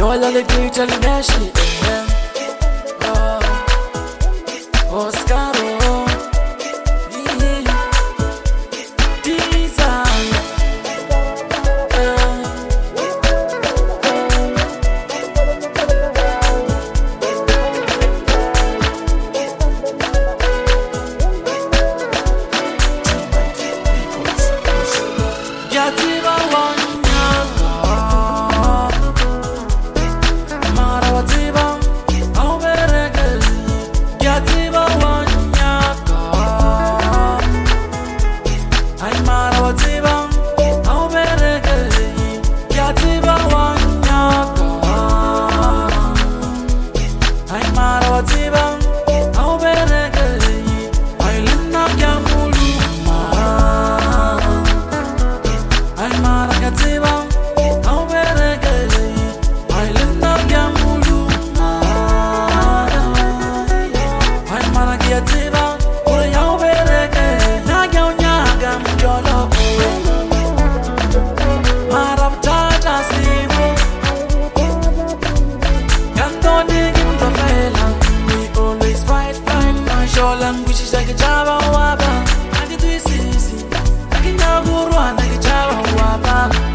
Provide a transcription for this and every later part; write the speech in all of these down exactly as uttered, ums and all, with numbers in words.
Yola le teacher le dashi oh Oscar oh Design Yativa wanyaka Mara wativa au bereke Yativa wanyaka Ay mara wativa au bereke Yativa wanyaka Ay mara wativa au bereke Ay lina kyamulu Ay maragativa, au bereke, ay linda gamulu, ay maragiativa, ure au bereke, naga unyaga mjolo, marabtata sivu, gandoni gimto fela, we always fight, fight, fight, show language is like a java waba, and it is easy, like in Naguru and like a java waba.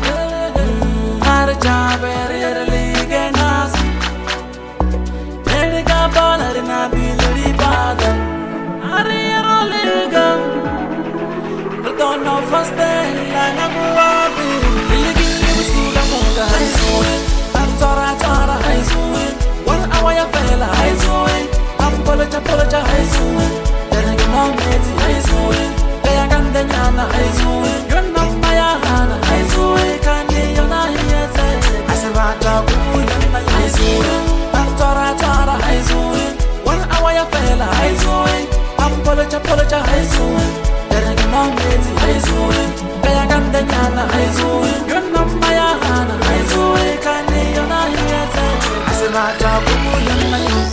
Don't know first day, like I'm walking. Really give you sugar, monga. I saw it. I'm Tora Tora. I saw it. One hour you fell. I saw it. I'm Polocha Polocha. I saw it. Then I get more messy. I saw it. They are Gandanyana. I saw it. You're not my Hana. I saw it. Can't you not hear it? I said, Rata, I saw it. I'm Tora Tora. I saw it. One hour you fell. I saw it. I'm Polocha Polocha. I saw it. Mom lazy, I saw it. Kaya ganda nyana, I saw it. You're not my Hana, I saw it. Kani you're not here, I said, Rata, you're not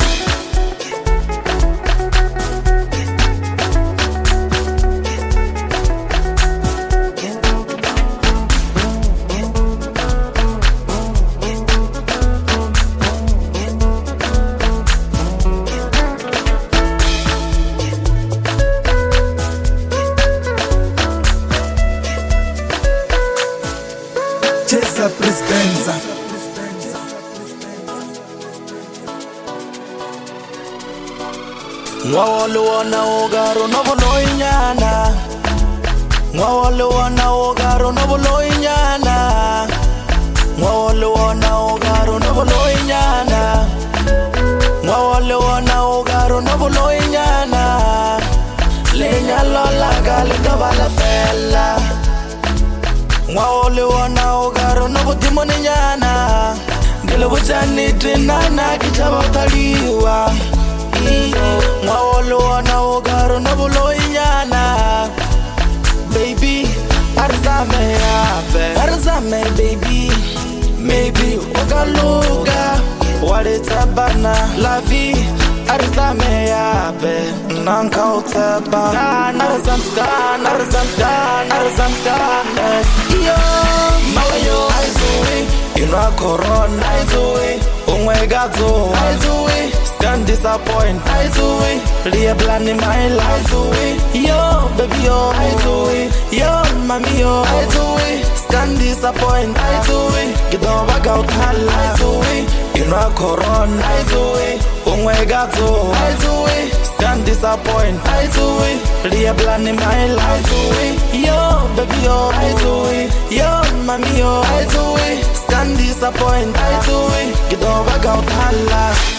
Chesa Prispenza Ngwawole wana ogaro no boloinyana Ngwawole wana ogaro no boloinyana Ngwawole wana ogaro no boloinyana Ngwawole wana ogaro no boloinyana Lenya lola gale kabala fella Ngwawole wana ogaro no butimoni nyana Ngele bujani trinana kichaba utaliwa Ngwawole wana ogaro no buloi nyana Baby, arzame yabe Arzame baby Maybe wagaluga Walitabana La vie Arzame yabe Nanka utaba Arzam stan, arzam stan, arzam stan Yo, mawayo Aizuwe, inwa koron Aizuwe, umwegazo Aizuwe, can't disappoint Aizuwe, liye plan in my life Aizuwe, yo, baby yo Aizuwe, yo, mami yo Aizuwe, can't disappoint Aizuwe, gido baga uthala Aizuwe, inwa koron Aizuwe, umwegazo Aizuwe, can't disappoint Aizuwe, liye plan in my life Aizuwe, yo, baby yo Aizuwe, yo, mami yo Aizuwe, can't disappoint Aizuwe, gido baga uthala